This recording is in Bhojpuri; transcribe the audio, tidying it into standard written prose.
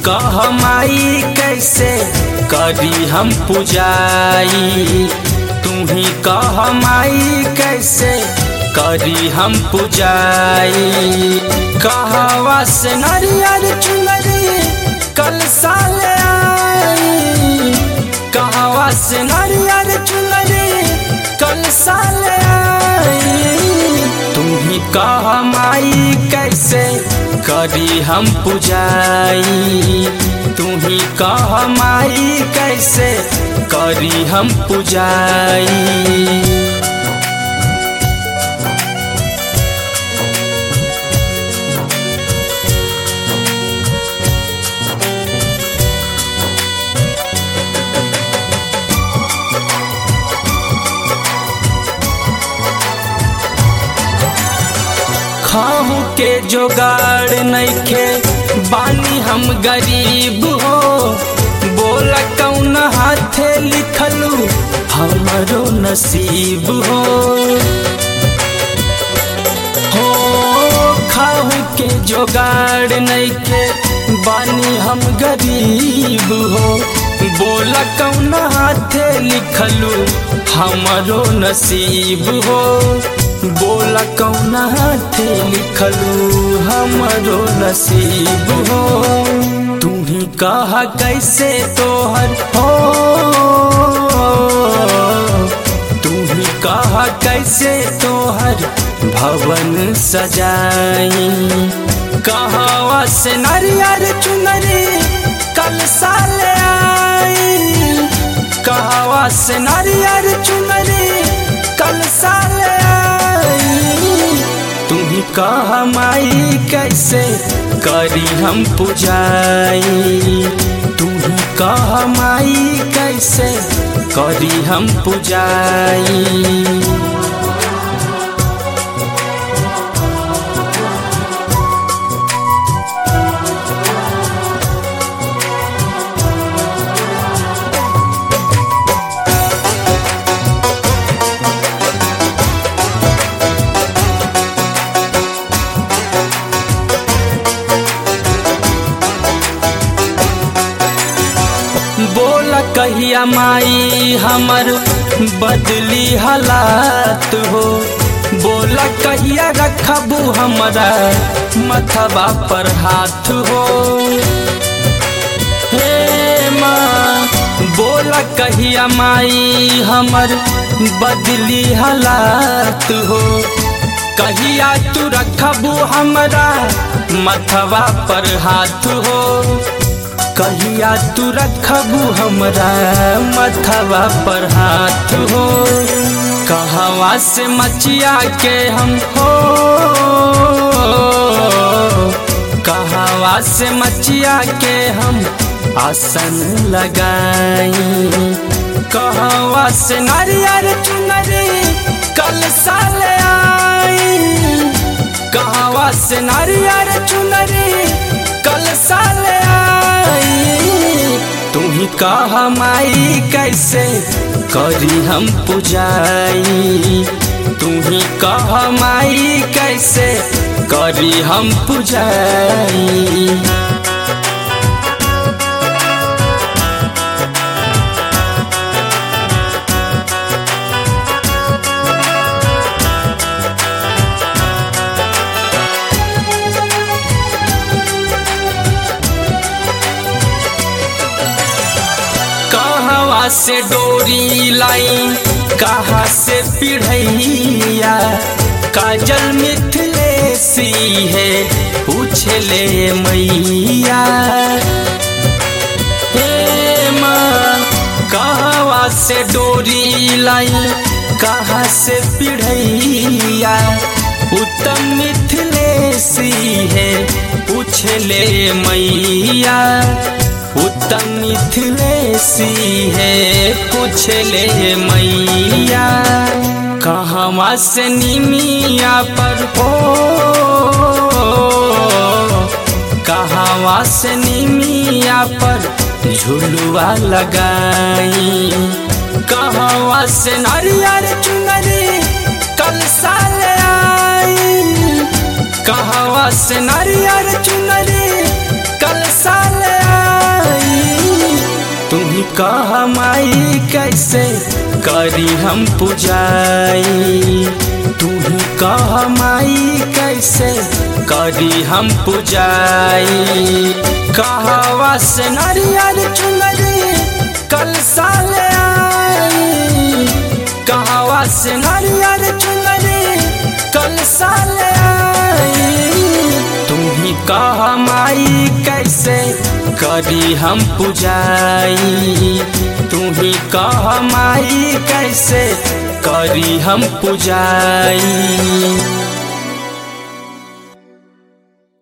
कह माई कैसे करी हम पुजाई, तू ही कह माई कैसे करी हम पुजाई। कहवा से नारियल चुनरी कल साल आई, कहवा से नारियल चुनरी कल साल आई। तू ही कह माई कैसे करी हम पुजाई, तू ही कह माई कैसे करी हम पुजाई। खाहू के जोगाड़ नइखे बानी हम गरीब हो, बोला कौन हाथे लिखलू हमारो नसीब हो। खाहू के जोगाड़ नइखे बानी हम गरीब हो, बोला कौन हाथे लिखलू हमारो नसीब हो। बोला कौन हाथे लिखलू हमारो नसीब हो। तू ही कहा कैसे तोहर हो, तू ही कहा कैसे तोहर भवन सजाई। कहवा से नारियल चुनरी कल साल आई, कहवा से नारियल चुनरी कल साल कह माई कैसे करी हम पुजाई, तू ही कह माई कैसे करी हम पुजाई। बोला कहिया माई हमर बदली हालात हो, बोला कहिया रखबू हमरा मथवा पर हाथ हो। हे माँ बोला कहिया माई हमर बदली हालात हो, कहिया तू रखबू हमरा मथवा पर हाथ हो। कहिया तू रखबू हमरा मथवा पर हाथ हो। कहवा से मचिया के हम हो, कहवा से मचिया के हम आसन लगाई। कहवा से नारियल चुनरी कल साल आई, कहवा से नारियल चुनरी कल साल आई। तू ही कह माई कैसे करी हम पुजाई, तू ही कह माई कैसे करी हम पुजाई। कहाँ से डोरी लाई कहाँ से पिढ़ैया, काजल मिथिलेसी है पूछ ले मैया। हे माँ कहाँ से डोरी लाई कहाँ से पिढ़ैया, उत्तम मिथिलेसी है पूछ ले मैया। उत्तम मिथिलेसी है पूछ ले मैया। कहवा से निमिया पर हो, कहवा से निमिया पर झुलुआ लगाई। कहवा से नारियल चुनरी कल साल आई, कहवा से नारियल चुनरी कल साल आई। कह माई कैसे करी हम पुजाई, तू ही कह माई कैसे करी हम पुजाई। कहवा से नारियल चुनरी कल साले आई, कहवा से नारियल चुनरी कल साले आई। तू ही कह माई कैसे करी हम पुजाई, तू ही कह माई कैसे करी हम पुजाई।